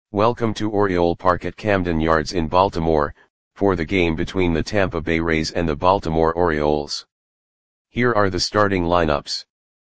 Welcome to Oriole Park at Camden Yards in Baltimore, for the game between the Tampa Bay Rays and the Baltimore Orioles. Here are the starting lineups.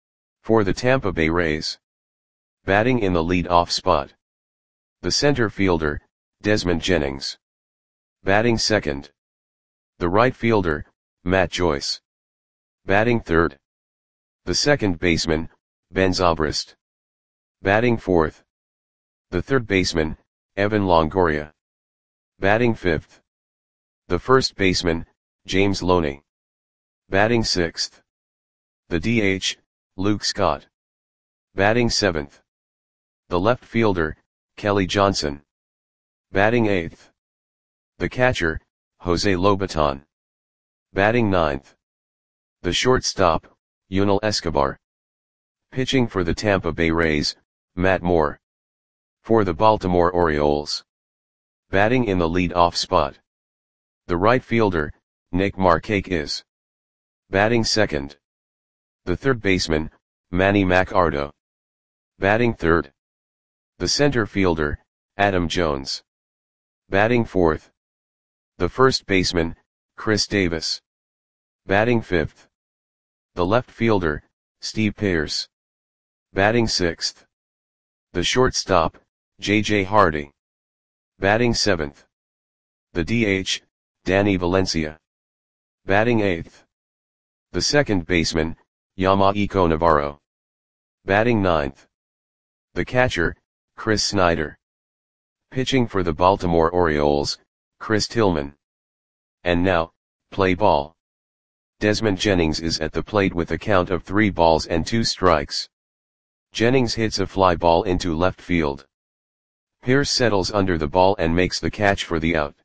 For the Tampa Bay Rays. Batting in the lead-off spot. The center fielder, Desmond Jennings. Batting second. The right fielder, Matt Joyce. Batting third. The second baseman, Ben Zobrist. Batting fourth. The third baseman, Evan Longoria. Batting fifth. The first baseman, James Loney. Batting sixth. The DH, Luke Scott. Batting seventh. The left fielder, Kelly Johnson. Batting eighth. The catcher, Jose Lobaton. Batting ninth. The shortstop, Yunel Escobar. Pitching for the Tampa Bay Rays, Matt Moore. For the Baltimore Orioles. Batting in the lead-off spot. The right fielder, Nick Markakis. Batting second. The third baseman, Manny Machado. Batting third. The center fielder, Adam Jones. Batting fourth. The first baseman, Chris Davis. Batting fifth. The left fielder, Steve Pearce. Batting sixth. The shortstop, J.J. Hardy. Batting seventh. The DH, Danny Valencia. Batting eighth. The second baseman, Yamaico Navarro. Batting ninth. The catcher, Chris Snyder. Pitching for the Baltimore Orioles, Chris Tillman. And now, play ball. Desmond Jennings is at the plate with a count of 3 balls and 2 strikes. Jennings hits a fly ball into left field. Pearce settles under the ball and makes the catch for the out.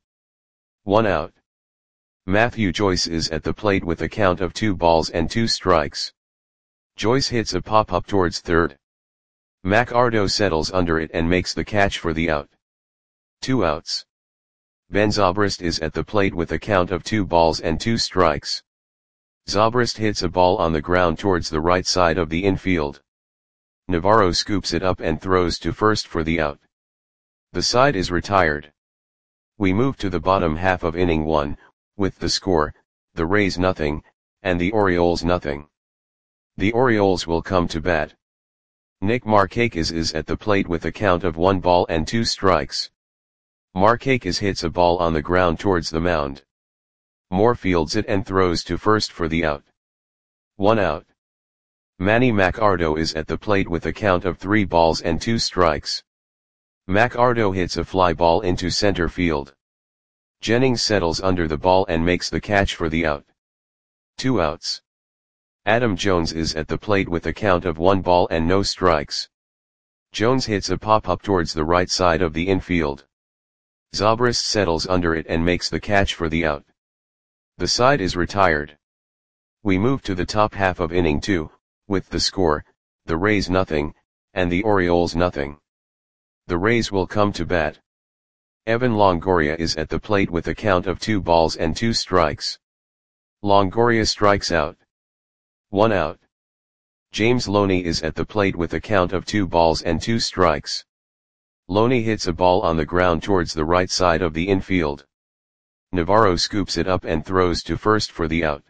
1 out. Matthew Joyce is at the plate with a count of 2 balls and 2 strikes. Joyce hits a pop-up towards third. Machado settles under it and makes the catch for the out. 2 outs. Ben Zobrist is at the plate with a count of 2 balls and 2 strikes. Zobrist hits a ball on the ground towards the right side of the infield. Navarro scoops it up and throws to first for the out. The side is retired. We move to the bottom half of inning 1, with the score, the Rays nothing, and the Orioles nothing. The Orioles will come to bat. Nick Markakis is at the plate with a count of 1 ball and 2 strikes. Markakis hits a ball on the ground towards the mound. Moore fields it and throws to first for the out. 1 out. Manny Machado is at the plate with a count of 3 balls and 2 strikes. Machado hits a fly ball into center field. Jennings settles under the ball and makes the catch for the out. 2 outs. Adam Jones is at the plate with a count of 1 ball and no strikes. Jones hits a pop-up towards the right side of the infield. Zobrist settles under it and makes the catch for the out. The side is retired. We move to the top half of inning 2, with the score, the Rays nothing, and the Orioles nothing. The Rays will come to bat. Evan Longoria is at the plate with a count of 2 balls and 2 strikes. Longoria strikes out. 1 out. James Loney is at the plate with a count of 2 balls and 2 strikes. Loney hits a ball on the ground towards the right side of the infield. Navarro scoops it up and throws to first for the out.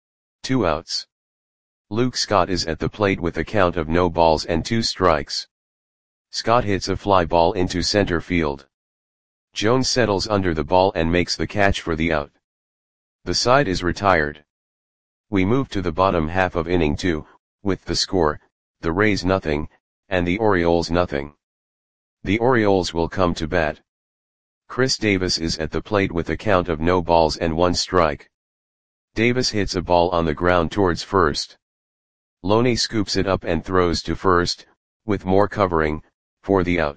2 outs. Luke Scott is at the plate with a count of no balls and 2 strikes. Scott hits a fly ball into center field. Jones settles under the ball and makes the catch for the out. The side is retired. We move to the bottom half of inning 2, with the score, the Rays nothing, and the Orioles nothing. The Orioles will come to bat. Chris Davis is at the plate with a count of no balls and 1 strike. Davis hits a ball on the ground towards first. Loney scoops it up and throws to first, with Moore covering, for the out.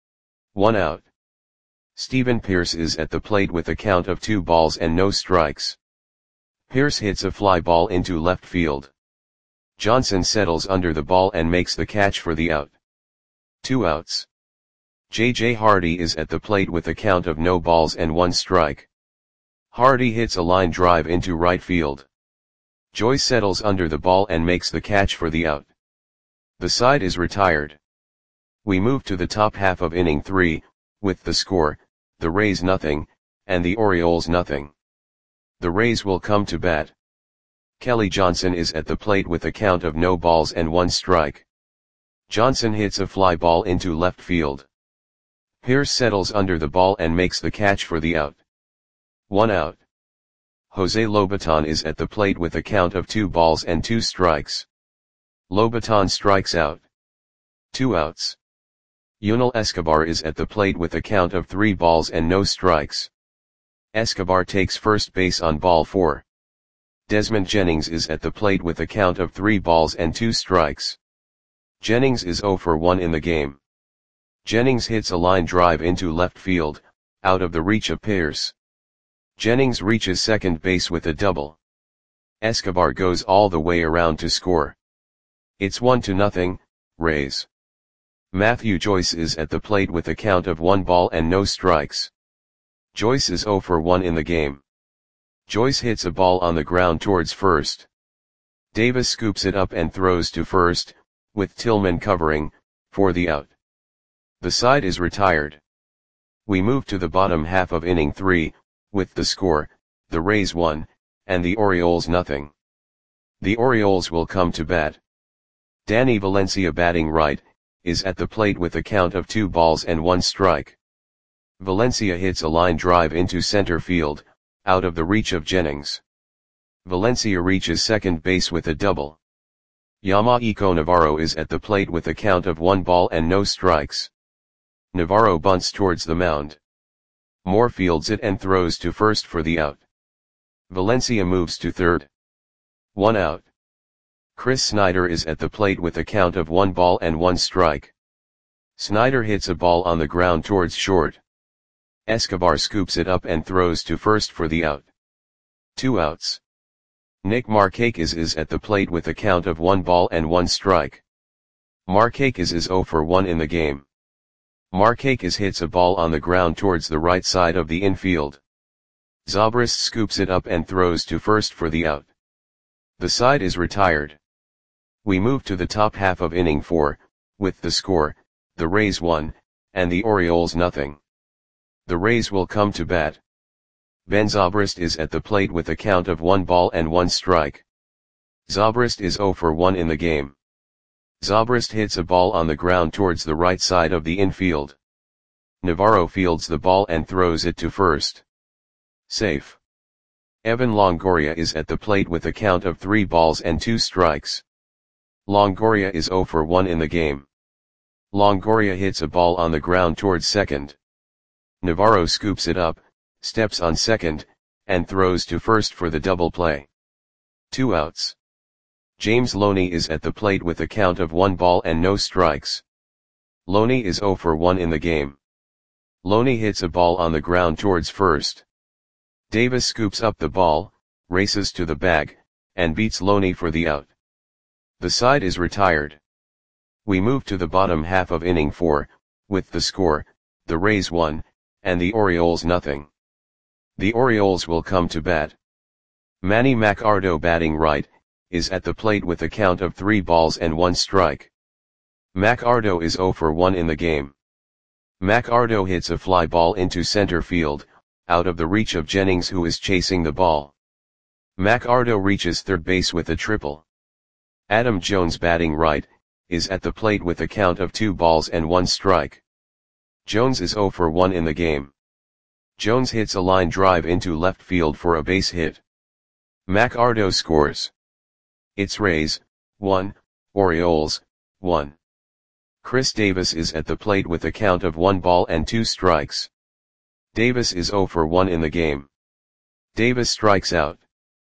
1 out. Stephen Pearce is at the plate with a count of 2 balls and no strikes. Pearce hits a fly ball into left field. Johnson settles under the ball and makes the catch for the out. 2 outs. J.J. Hardy is at the plate with a count of no balls and 1 strike. Hardy hits a line drive into right field. Joyce settles under the ball and makes the catch for the out. The side is retired. We move to the top half of inning 3, with the score, the Rays nothing, and the Orioles nothing. The Rays will come to bat. Kelly Johnson is at the plate with a count of no balls and 1 strike. Johnson hits a fly ball into left field. Pierce settles under the ball and makes the catch for the out. 1 out. Jose Lobaton is at the plate with a count of 2 balls and 2 strikes. Lobaton strikes out. 2 outs. Yunel Escobar is at the plate with a count of 3 balls and no strikes. Escobar takes first base on ball 4. Desmond Jennings is at the plate with a count of 3 balls and 2 strikes. Jennings is 0 for 1 in the game. Jennings hits a line drive into left field, out of the reach of Pierce. Jennings reaches second base with a double. Escobar goes all the way around to score. It's 1-0, Rays. Matthew Joyce is at the plate with a count of 1 ball and no strikes. Joyce is 0 for 1 in the game. Joyce hits a ball on the ground towards first. Davis scoops it up and throws to first, with Tillman covering, for the out. The side is retired. We move to the bottom half of inning 3, with the score, the Rays 1, and the Orioles nothing. The Orioles will come to bat. Danny Valencia batting right, is at the plate with a count of 2 balls and 1 strike. Valencia hits a line drive into center field, out of the reach of Jennings. Valencia reaches second base with a double. Yamaiko Navarro is at the plate with a count of 1 ball and no strikes. Navarro bunts towards the mound. Moore fields it and throws to first for the out. Valencia moves to third. 1 out. Chris Snyder is at the plate with a count of 1 ball and 1 strike. Snyder hits a ball on the ground towards short. Escobar scoops it up and throws to first for the out. 2 outs. Nick Markakis is at the plate with a count of 1 ball and 1 strike. Markakis is 0 for 1 in the game. Markakis hits a ball on the ground towards the right side of the infield. Zobrist scoops it up and throws to first for the out. The side is retired. We move to the top half of inning 4, with the score, the Rays 1, and the Orioles nothing. The Rays will come to bat. Ben Zobrist is at the plate with a count of 1 ball and 1 strike. Zobrist is 0 for 1 in the game. Zobrist hits a ball on the ground towards the right side of the infield. Navarro fields the ball and throws it to first. Safe. Evan Longoria is at the plate with a count of 3 balls and 2 strikes. Longoria is 0 for 1 in the game. Longoria hits a ball on the ground towards second. Navarro scoops it up, steps on second, and throws to first for the double play. 2 outs. James Loney is at the plate with a count of 1 ball and no strikes. Loney is 0 for 1 in the game. Loney hits a ball on the ground towards first. Davis scoops up the ball, races to the bag, and beats Loney for the out. The side is retired. We move to the bottom half of inning 4, with the score, the Rays 1, and the Orioles nothing. The Orioles will come to bat. Manny Macardo batting right, is at the plate with a count of 3 balls and 1 strike. Macardo is 0 for 1 in the game. Macardo hits a fly ball into center field, out of the reach of Jennings who is chasing the ball. Macardo reaches third base with a triple. Adam Jones batting right, is at the plate with a count of 2 balls and 1 strike. Jones is 0 for 1 in the game. Jones hits a line drive into left field for a base hit. Macardo scores. It's Rays, 1, Orioles, 1. Chris Davis is at the plate with a count of 1 ball and 2 strikes. Davis is 0 for 1 in the game. Davis strikes out.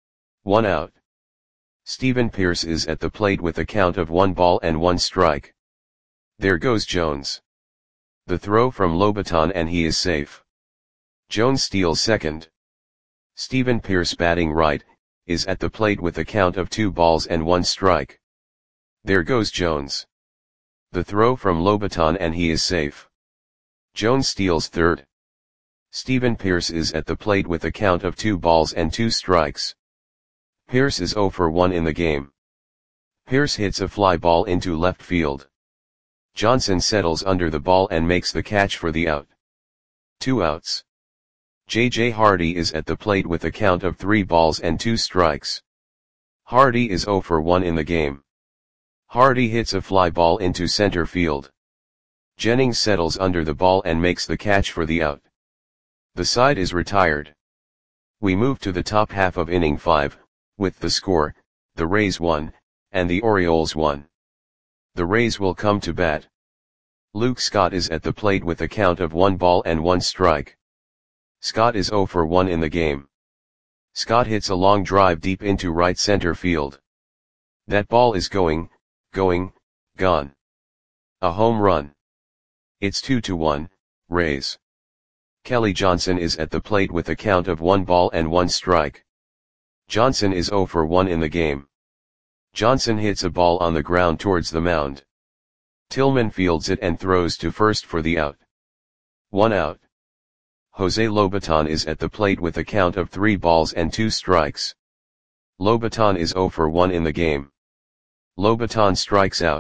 1 out. Stephen Pierce is at the plate with a count of 1 ball and 1 strike. There goes Jones. The throw from Lobaton and he is safe. Jones steals second. Stephen Pierce batting right, is at the plate with a count of 2 balls and 1 strike. There goes Jones. The throw from Lobaton and he is safe. Jones steals third. Stephen Pierce is at the plate with a count of 2 balls and 2 strikes. Pierce is 0 for 1 in the game. Pierce hits a fly ball into left field. Johnson settles under the ball and makes the catch for the out. 2 outs. J.J. Hardy is at the plate with a count of 3 balls and 2 strikes. Hardy is 0 for 1 in the game. Hardy hits a fly ball into center field. Jennings settles under the ball and makes the catch for the out. The side is retired. We move to the top half of inning 5, with the score, the Rays 1, and the Orioles 1. The Rays will come to bat. Luke Scott is at the plate with a count of 1 ball and 1 strike. Scott is 0 for 1 in the game. Scott hits a long drive deep into right center field. That ball is going, gone. A home run. It's 2-1, Rays. Kelly Johnson is at the plate with a count of 1 ball and 1 strike. Johnson is 0 for 1 in the game. Johnson hits a ball on the ground towards the mound. Tillman fields it and throws to first for the out. 1 out. Jose Lobaton is at the plate with a count of 3 balls and 2 strikes. Lobaton is 0 for 1 in the game. Lobaton strikes out.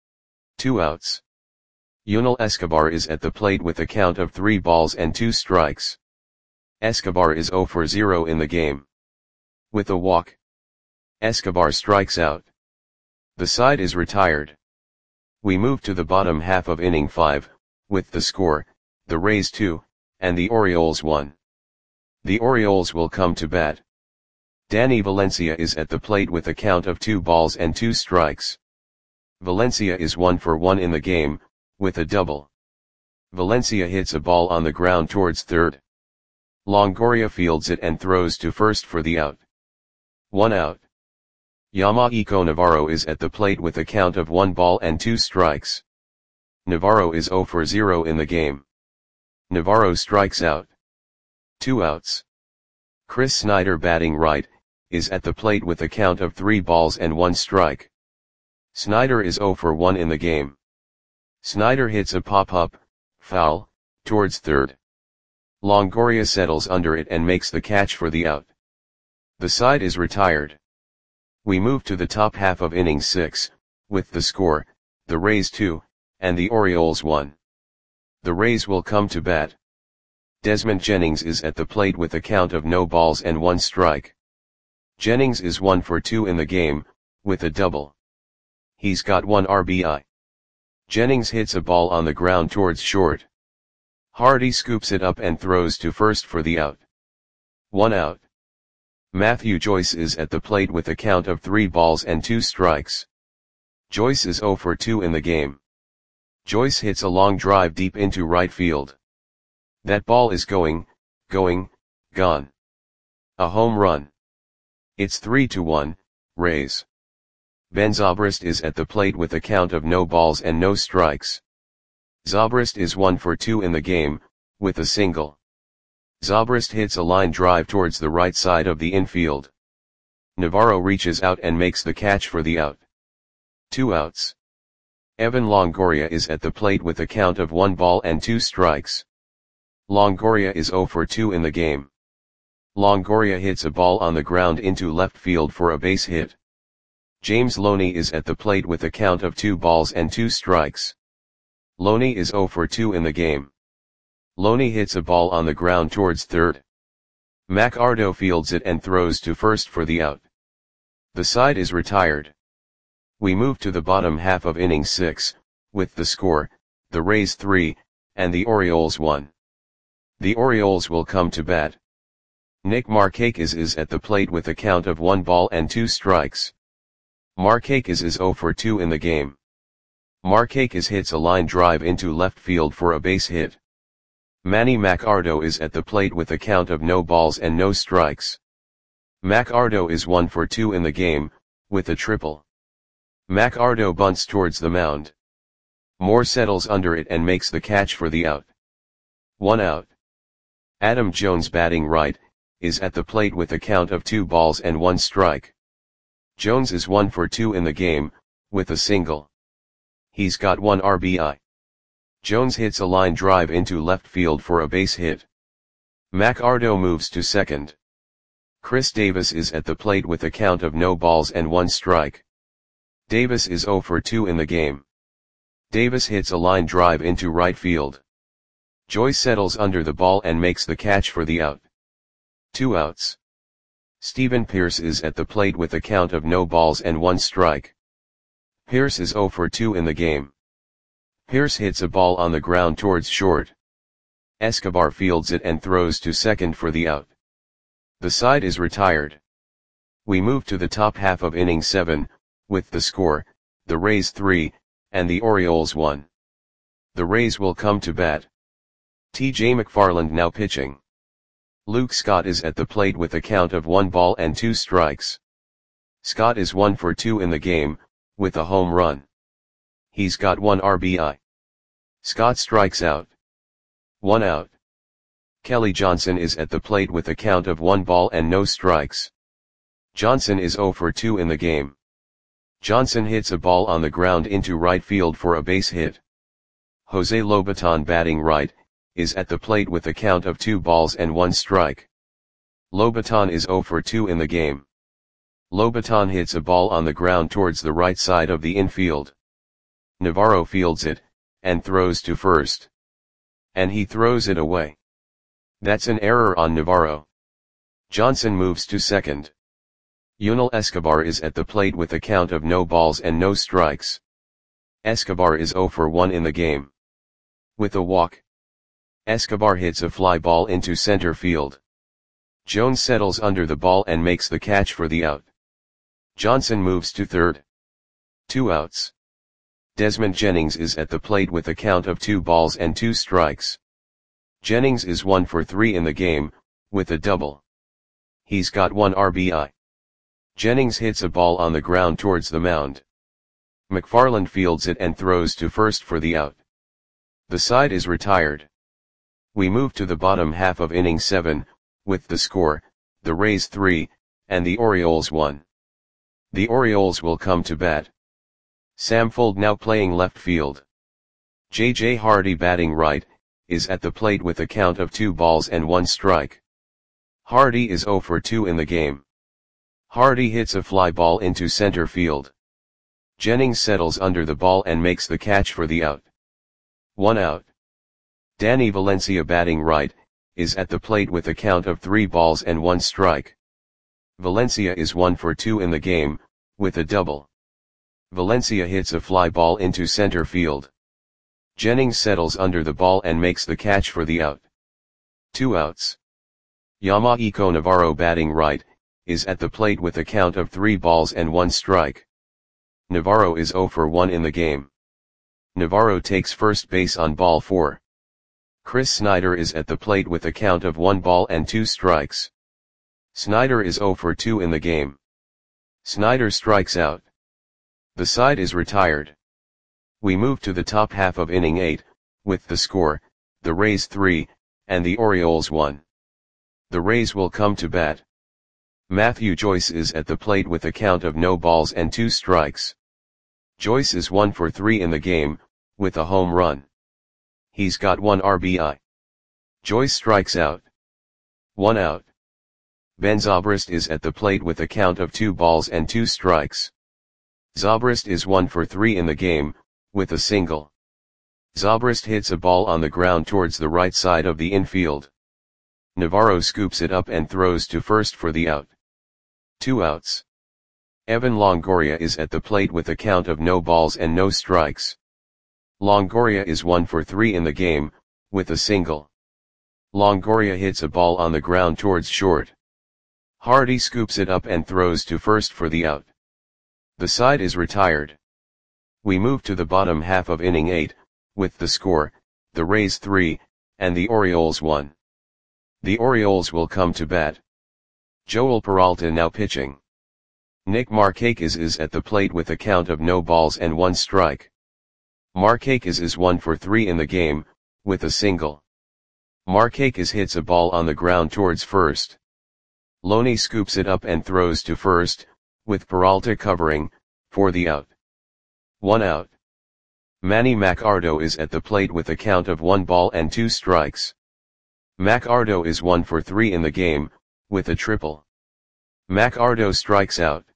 2 outs. Yunel Escobar is at the plate with a count of 3 balls and 2 strikes. Escobar is 0 for 0 in the game. With a walk, Escobar strikes out. The side is retired. We move to the bottom half of inning 5, with the score, the Rays 2, and the Orioles 1. The Orioles will come to bat. Danny Valencia is at the plate with a count of 2 balls and 2 strikes. Valencia is 1 for 1 in the game, with a double. Valencia hits a ball on the ground towards third. Longoria fields it and throws to first for the out. 1 out. Yamaico Navarro is at the plate with a count of 1 ball and 2 strikes. Navarro is 0 for 0 in the game. Navarro strikes out. 2 outs. Chris Snyder, batting right, is at the plate with a count of 3 balls and 1 strike. Snyder is 0 for 1 in the game. Snyder hits a pop-up, foul, towards third. Longoria settles under it and makes the catch for the out. The side is retired. We move to the top half of inning 6, with the score, the Rays 2, and the Orioles 1. The Rays will come to bat. Desmond Jennings is at the plate with a count of no balls and 1 strike. Jennings is 1 for 2 in the game, with a double. He's got 1 RBI. Jennings hits a ball on the ground towards short. Hardy scoops it up and throws to first for the out. 1 out. Matthew Joyce is at the plate with a count of 3 balls and 2 strikes. Joyce is 0 for 2 in the game. Joyce hits a long drive deep into right field. That ball is going, gone. A home run. It's 3-1, Rays. Ben Zobrist is at the plate with a count of no balls and no strikes. Zobrist is 1 for 2 in the game, with a single. Zobrist hits a line drive towards the right side of the infield. Navarro reaches out and makes the catch for the out. 2 outs. Evan Longoria is at the plate with a count of 1 ball and 2 strikes. Longoria is 0 for 2 in the game. Longoria hits a ball on the ground into left field for a base hit. James Loney is at the plate with a count of 2 balls and 2 strikes. Loney is 0 for 2 in the game. Loney hits a ball on the ground towards third. Mac Ardo fields it and throws to first for the out. The side is retired. We move to the bottom half of inning 6, with the score, the Rays 3, and the Orioles 1. The Orioles will come to bat. Nick Markakis is at the plate with a count of 1 ball and 2 strikes. Markakis is 0 for 2 in the game. Markakis hits a line drive into left field for a base hit. Manny Macardo is at the plate with a count of no balls and no strikes. Macardo is 1 for 2 in the game, with a triple. Macardo bunts towards the mound. Moore settles under it and makes the catch for the out. 1 out. Adam Jones, batting right, is at the plate with a count of 2 balls and 1 strike. Jones is 1 for 2 in the game, with a single. He's got 1 RBI. Jones hits a line drive into left field for a base hit. Macardo moves to second. Chris Davis is at the plate with a count of no balls and 1 strike. Davis is 0 for 2 in the game. Davis hits a line drive into right field. Joyce settles under the ball and makes the catch for the out. 2 outs. Stephen Pearce is at the plate with a count of no balls and 1 strike. Pearce is 0 for 2 in the game. Pearce hits a ball on the ground towards short. Escobar fields it and throws to second for the out. The side is retired. We move to the top half of inning 7, with the score, the Rays 3, and the Orioles 1. The Rays will come to bat. T.J. McFarland now pitching. Luke Scott is at the plate with a count of 1 ball and 2 strikes. Scott is 1 for 2 in the game, with a home run. He's got 1 RBI. Scott strikes out. 1 out. Kelly Johnson is at the plate with a count of 1 ball and no strikes. Johnson is 0 for 2 in the game. Johnson hits a ball on the ground into right field for a base hit. Jose Lobaton batting right, is at the plate with a count of 2 balls and 1 strike. Lobaton is 0 for 2 in the game. Lobaton hits a ball on the ground towards the right side of the infield. Navarro fields it, and throws to first. And he throws it away. That's an error on Navarro. Johnson moves to second. Yunel Escobar is at the plate with a count of no balls and no strikes. Escobar is 0 for 1 in the game. With a walk, Escobar hits a fly ball into center field. Jones settles under the ball and makes the catch for the out. Johnson moves to third. 2 outs. Desmond Jennings is at the plate with a count of 2 balls and 2 strikes. Jennings is 1 for 3 in the game, with a double. He's got 1 RBI. Jennings hits a ball on the ground towards the mound. McFarland fields it and throws to first for the out. The side is retired. We move to the bottom half of inning 7, with the score, the Rays 3, and the Orioles 1. The Orioles will come to bat. Sam Fuld now playing left field. J.J. Hardy batting right, is at the plate with a count of 2 balls and 1 strike. Hardy is 0 for 2 in the game. Hardy hits a fly ball into center field. Jennings settles under the ball and makes the catch for the out. 1 out. Danny Valencia batting right, is at the plate with a count of 3 balls and 1 strike. Valencia is 1 for 2 in the game, with a double. Valencia hits a fly ball into center field. Jennings settles under the ball and makes the catch for the out. 2 outs. Yamaico Navarro batting right, is at the plate with a count of 3 balls and 1 strike. Navarro is 0 for 1 in the game. Navarro takes first base on ball 4. Chris Snyder is at the plate with a count of 1 ball and 2 strikes. Snyder is 0 for 2 in the game. Snyder strikes out. The side is retired. We move to the top half of inning 8, with the score, the Rays 3, and the Orioles 1. The Rays will come to bat. Matthew Joyce is at the plate with a count of no balls and 2 strikes. Joyce is 1 for 3 in the game, with a home run. He's got 1 RBI. Joyce strikes out. 1 out. Ben Zobrist is at the plate with a count of 2 balls and 2 strikes. Zobrist is 1 for 3 in the game, with a single. Zobrist hits a ball on the ground towards the right side of the infield. Navarro scoops it up and throws to first for the out. 2 outs. Evan Longoria is at the plate with a count of no balls and no strikes. Longoria is 1 for 3 in the game, with a single. Longoria hits a ball on the ground towards short. Hardy scoops it up and throws to first for the out. The side is retired. We move to the bottom half of inning 8, with the score, the Rays 3, and the Orioles 1. The Orioles will come to bat. Joel Peralta now pitching. Nick Markakis is at the plate with a count of no balls and 1 strike. Markakis is 1 for 3 in the game, with a single. Markakis hits a ball on the ground towards first. Loney scoops it up and throws to first, with Peralta covering, for the out. 1 out. Manny Macardo is at the plate with a count of 1 ball and 2 strikes. Macardo is 1 for 3 in the game, with a triple. Macardo strikes out.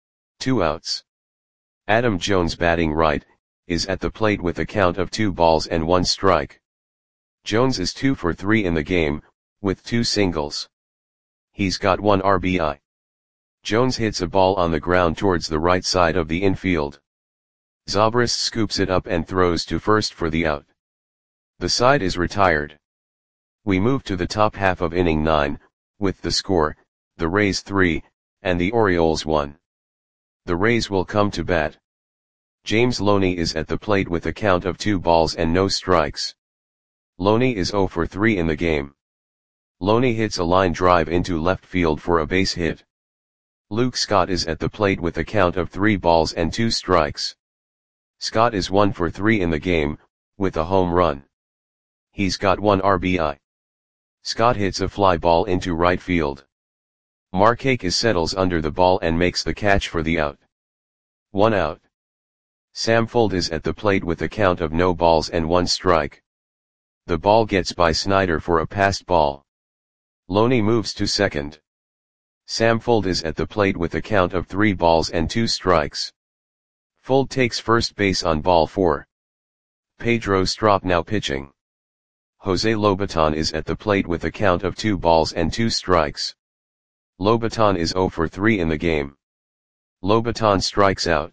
2 outs. Adam Jones batting right, is at the plate with a count of 2 balls and 1 strike. Jones is 2 for 3 in the game, with 2 singles. He's got 1 RBI. Jones hits a ball on the ground towards the right side of the infield. Zobrist scoops it up and throws to first for the out. The side is retired. We move to the top half of inning 9, with the score, the Rays 3, and the Orioles 1. The Rays will come to bat. James Loney is at the plate with a count of 2 balls and no strikes. Loney is 0 for 3 in the game. Loney hits a line drive into left field for a base hit. Luke Scott is at the plate with a count of 3 balls and 2 strikes. Scott is 1 for 3 in the game, with a home run. He's got 1 RBI. Scott hits a fly ball into right field. Markakis settles under the ball and makes the catch for the out. 1 out. Sam Fuld is at the plate with a count of no balls and 1 strike. The ball gets by Snyder for a passed ball. Loney moves to second. Sam Fuld is at the plate with a count of 3 balls and 2 strikes. Fuld takes first base on ball 4. Pedro Strop now pitching. Jose Lobaton is at the plate with a count of 2 balls and 2 strikes. Lobaton is 0 for 3 in the game. Lobaton strikes out.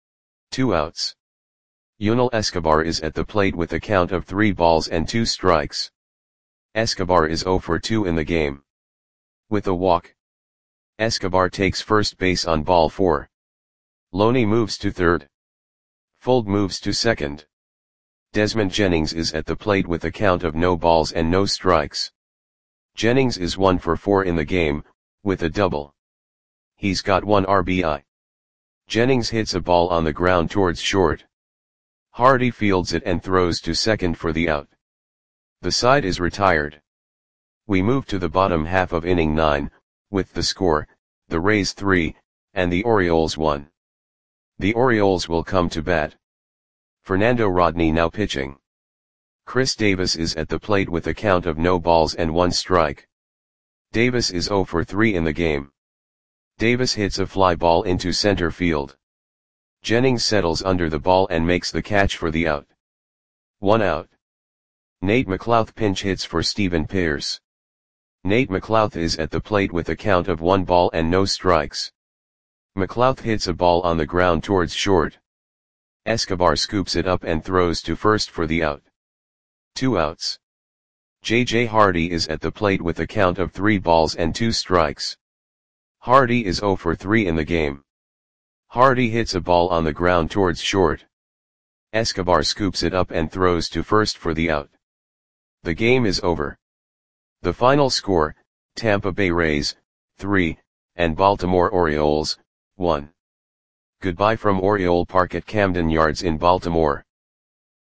2 outs. Yunel Escobar is at the plate with a count of 3 balls and 2 strikes. Escobar is 0 for 2 in the game. With a walk. Escobar takes first base on ball 4. Loney moves to third. Fuld moves to second. Desmond Jennings is at the plate with a count of no balls and no strikes. Jennings is 1 for 4 in the game, with a double. He's got 1 RBI. Jennings hits a ball on the ground towards short. Hardy fields it and throws to second for the out. The side is retired. We move to the bottom half of inning 9, with the score, the Rays 3, and the Orioles 1. The Orioles will come to bat. Fernando Rodney now pitching. Chris Davis is at the plate with a count of no balls and 1 strike. Davis is 0 for 3 in the game. Davis hits a fly ball into center field. Jennings settles under the ball and makes the catch for the out. 1 out. Nate McLouth pinch hits for Stephen Pearce. Nate McLouth is at the plate with a count of 1 ball and no strikes. McLouth hits a ball on the ground towards short. Escobar scoops it up and throws to first for the out. 2 outs. J.J. Hardy is at the plate with a count of 3 balls and 2 strikes. Hardy is 0 for 3 in the game. Hardy hits a ball on the ground towards short. Escobar scoops it up and throws to first for the out. The game is over. The final score, Tampa Bay Rays, 3, and Baltimore Orioles, 1. Goodbye from Oriole Park at Camden Yards in Baltimore.